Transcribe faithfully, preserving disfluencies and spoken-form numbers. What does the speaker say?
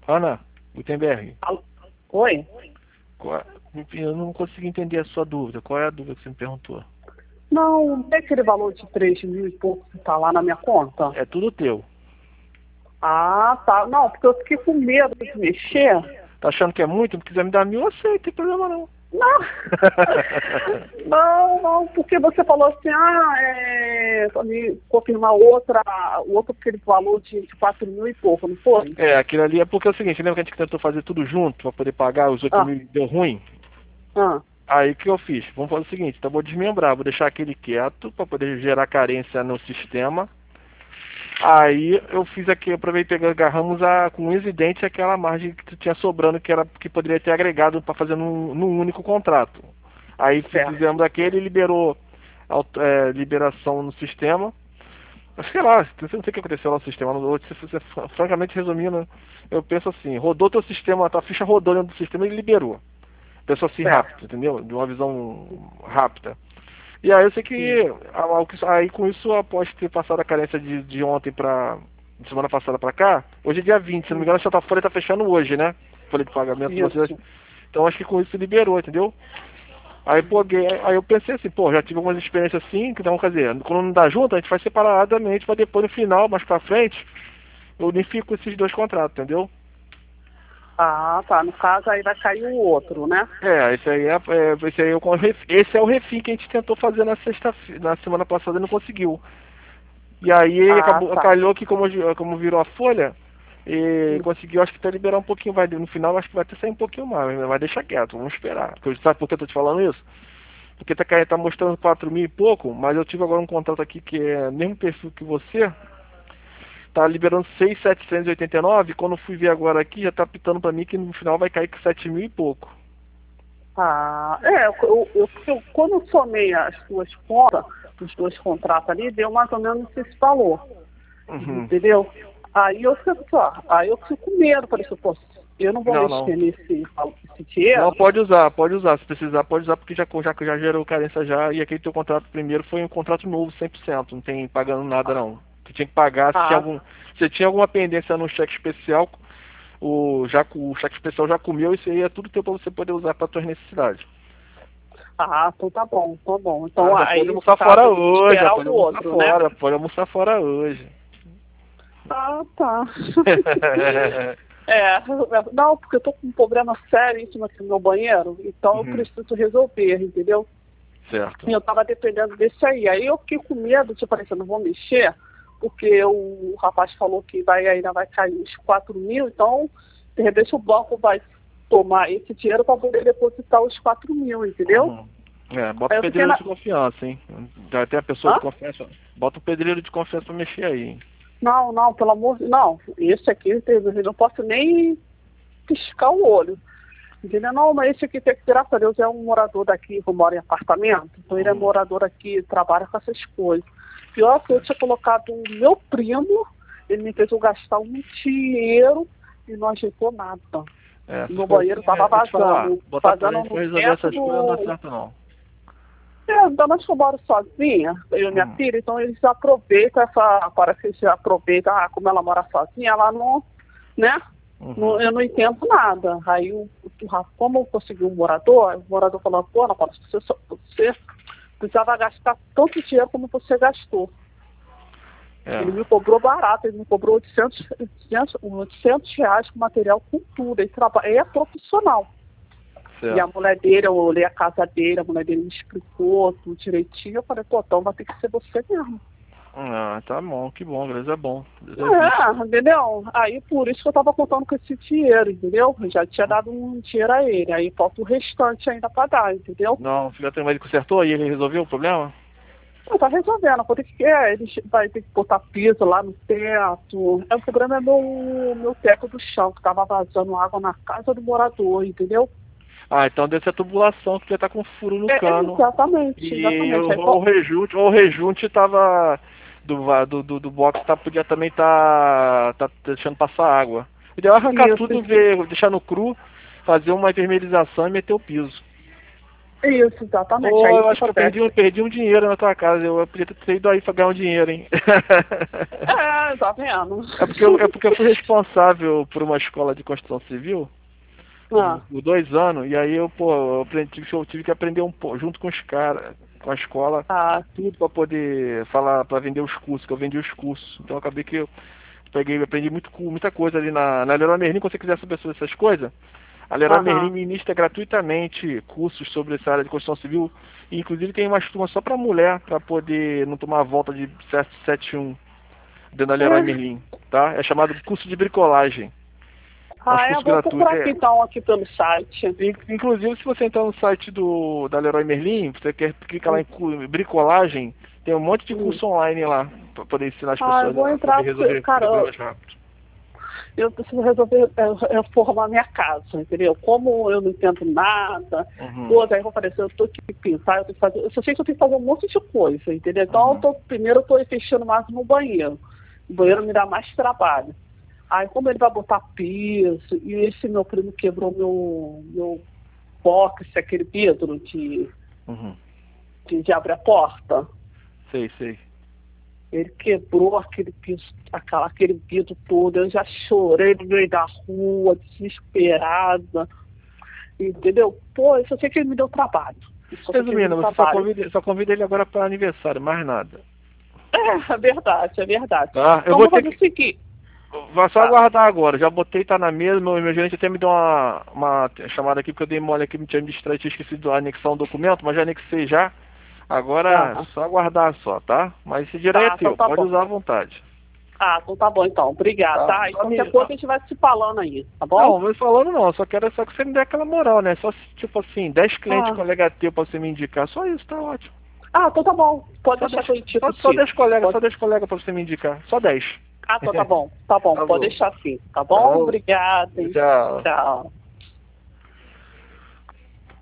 Ana, Gutenberg, Alô? Oi? qual- eu não consegui entender a sua dúvida. Qual é a dúvida que você me perguntou? Não, não tem aquele valor de três mil e pouco que tá lá na minha conta? É tudo teu. Ah, tá. Não, porque eu fiquei com medo de mexer. Tá achando que é muito? Não quiser me dar mil, eu aceito, não tem problema não. Não, não, não, porque você falou assim, ah, é, pra me confirmar outra, o outro aquele valor de quatro mil e pouco, não foi? É, aquilo ali é porque é o seguinte, lembra que a gente tentou fazer tudo junto pra poder pagar os oito Ah, mil e deu ruim? ah, Aí o que eu fiz? Vamos fazer o seguinte, então eu vou desmembrar, vou deixar aquele quieto pra poder gerar carência no sistema. Aí eu fiz aqui, eu aproveitei, agarramos a, com unhas e dentes aquela margem que tu tinha sobrando que era que poderia ter agregado para fazer num, num único contrato. Aí certo. fizemos aquele, liberou auto- é, liberação no sistema. Mas sei lá, não sei o que aconteceu lá no sistema. não- Se, se, se, francamente resumindo, eu penso assim, rodou teu sistema, tua ficha rodou dentro do sistema e ele liberou. Pensou assim Certo. rápido, entendeu? De uma visão rápida. E aí eu sei que, Sim. aí com isso, após ter passado a carência de, de ontem pra, de semana passada pra cá, hoje é dia vinte, se não me engano, a sua folha tá fechando hoje, né? Folha de pagamento de vocês. Isso. Então acho que com isso liberou, entendeu? Aí, pô, aí eu pensei assim, pô, já tive algumas experiências assim, que então, quer dizer, quando não dá junto, a gente faz separadamente, pra depois no final, mais pra frente, eu unifico esses dois contratos, entendeu? Ah, tá. No caso aí vai cair o outro, né? É, esse aí é, é esse aí é o, ref- esse é o refim que a gente tentou fazer na sexta, na semana passada e não conseguiu. E aí Ah, acabou, tá. calhou que como, como virou a folha, e Hum. conseguiu acho que até liberar um pouquinho, vai, no final acho que vai até sair um pouquinho mais, mas vai deixar quieto, vamos esperar. Porque, sabe por que eu tô te falando isso? Porque tá, caindo- tá mostrando quatro mil e pouco, mas eu tive agora um contrato aqui que é mesmo perfil que você, tá liberando seis mil setecentos e oitenta e nove, quando eu fui ver agora aqui, já tá pitando pra mim que no final vai cair com sete mil e pouco. Ah, é, eu, eu, eu- eu- quando eu somei as duas contas, os dois contratos ali, deu mais ou menos esse valor, Uhum. entendeu? Aí eu fico, ó, aí eu fico com medo, falei assim, pô, eu não vou Não, não. mexer nesse, nesse Não, dinheiro. pode usar, pode usar. Se precisar, pode usar, porque já, já, já gerou carência já. E aquele teu contrato primeiro foi um contrato novo, cem por cento. Não tem pagando nada, não. Tu tinha que pagar se tinha Ah, algum. Se tinha alguma pendência no cheque especial, o, já, o cheque especial já comeu, isso aí é tudo teu pra você poder usar para tuas necessidades. ah, então tá bom, tá bom. Ah, Então já pode aí, no almoçar fora caso, eu vou hoje, já esperar pode o almoçar outro, né? fora, pode almoçar fora hoje. Ah, tá. É, não, porque eu tô com um problema seríssimo aqui no meu banheiro, então eu Uhum. preciso resolver, entendeu? Certo. E eu tava dependendo desse aí. Aí eu fiquei com medo, tipo, assim, eu não vou mexer, porque o rapaz falou que vai, ainda vai cair uns quatro mil, então, de repente o banco vai tomar esse dinheiro para poder depositar os quatro mil, entendeu? Uhum. É, bota Aí o eu fiquei pedreiro na. de confiança, hein? Já tem a pessoa de Hã? confiança. Bota o pedreiro de confiança pra mexer aí, hein? Não, não, pelo amor de não. Esse aqui, eu não posso nem piscar o olho. Entendeu? Não, mas esse aqui, graças a Deus, é um morador daqui, que mora em apartamento. Então ele é Uhum. morador aqui, trabalha com essas coisas. Pior que eu tinha colocado o meu primo, ele me fez eu gastar um dinheiro e não ajeitou nada. É, essas Meu coisas banheiro assim, estava é, vou te falar, vazando, botar pra vazando gente no pra resolver teto essas coisas não dá do. certo não. É, ainda mais que eu moro sozinha, eu e minha Hum, filha, então eles aproveitam essa. Parece que eles aproveitam, ah, como ela mora sozinha, ela não, né? Não, uhum. eu não entendo nada. Aí, o, o, Rafa, como eu consegui um morador, o morador falou, pô, Ana Paula, você, só- você precisava gastar tanto dinheiro como você gastou. Ele me É, cobrou barato, ele me cobrou oitocentos, oitocentos, oitocentos reais com material com tudo. Ele, trabalha, ele é profissional. E a certo. mulher dele, eu olhei a casa dele, a mulher dele me explicou tudo direitinho. Eu falei, pô, então vai ter que ser você mesmo. Ah, tá bom, que bom, Deus é bom. Deus existe. É, entendeu? Aí por isso que eu tava contando com esse dinheiro, entendeu? Eu já tinha dado um dinheiro a ele, aí falta o restante ainda pra dar, entendeu? Não, fica tendo mais consertou e ele resolveu o problema? Não, tá resolvendo, vou ter que, é, ele vai ter que botar piso lá no teto. É, o problema é meu, meu teto do chão, que tava vazando água na casa do morador, entendeu? Ah, então deve ser a tubulação que já tá com furo no É, é, cano. exatamente, E exatamente. Aí, o, o pô, rejunte, ou o rejunte tava do, va- do, do, do box tá, podia também tá, tá deixando passar água. Podia arrancar isso, tudo, ver, deixar no cru, fazer uma vermelização e meter o piso. Isso, exatamente. Pô, Aí eu o que acho que eu acontece? perdi, um- perdi um dinheiro na tua casa. Eu podia ter ido aí pra ganhar um dinheiro, hein? É, tá vendo? É porque, eu, é porque eu fui responsável por uma escola de construção civil Ah, por dois anos, e aí eu, pô, eu, aprendi, eu tive que aprender um pouco, junto com os caras, com a escola, ah, tudo pra poder falar, pra vender os cursos, que eu vendi os cursos. Então eu acabei que eu peguei, aprendi muito, cu- muita coisa ali na, na Leroy Merlin. Quando você quiser saber sobre essas coisas, a Leroy Merlin aham. ministra gratuitamente cursos sobre essa área de construção civil, e inclusive tem umas turmas só pra mulher, pra poder não tomar a volta de sete sete um dentro da Leroy É. Merlin, tá? É chamado curso de bricolagem. É um Ah, é, curso vou procurar gratuito. aqui É, então, aqui pelo site. In- inclusive, se você entrar no site do, da Leroy Merlin, você quer clicar lá Hum, em cu- bricolagem, tem um monte de hum. curso online lá, para poder ensinar as Ah, eu pessoas vou a poder entrar, porque, resolver cara, problemas rápidos. eu preciso resolver é, reformar minha casa, entendeu? Como eu não entendo nada, Uhum, pô, daí eu falei assim, eu tô que pintar, eu tenho que fazer, eu só sei que eu tenho que fazer um monte de coisa, entendeu? Então, eu uhum, tô, primeiro eu tô investindo mais no banheiro. O banheiro me dá mais trabalho. Aí, como ele vai botar piso, e esse meu primo quebrou meu, meu box, aquele vidro de, uhum. de, de abrir a porta, Sei, sei. ele quebrou aquele piso, aquela, aquele vidro todo, eu já chorei no meio da rua, desesperada. Entendeu? Pô, eu só sei que ele me deu trabalho. Eu só sei que ele me Resumindo, deu você só trabalho. convida, só convida ele agora para aniversário, mais nada. É, é verdade, é verdade. Tá? Eu Então vou vamos ter fazer que. o seguinte. Vai só Tá, aguardar agora. Já botei, tá na mesa. Meu, meu gerente até me deu uma, uma chamada aqui, porque eu dei mole aqui, me tinha me distraído, tinha esquecido de anexar um documento, mas já anexei já. Agora, tá, só aguardar só, tá? Mas esse dinheiro aí é tá, então teu, tá pode bom. usar à vontade. Ah, então tá bom então. Obrigada, Tá? tá? E Só qualquer me... coisa a gente vai se falando aí, tá bom? Não, mas falando não, só quero só que você me dê aquela moral, né? Só se, tipo assim, dez clientes Ah, colega teu pra você me indicar, só isso, tá ótimo. ah então tá bom. Pode Só deixar dez, que eu indico só, só sim. dez colegas, Pode... só dez colegas pra você me indicar, só dez. Ah, então tá bom. Tá bom, Tá pode bom. deixar sim. Tá Tá bom? bom? Obrigada, hein? Tchau. Tchau.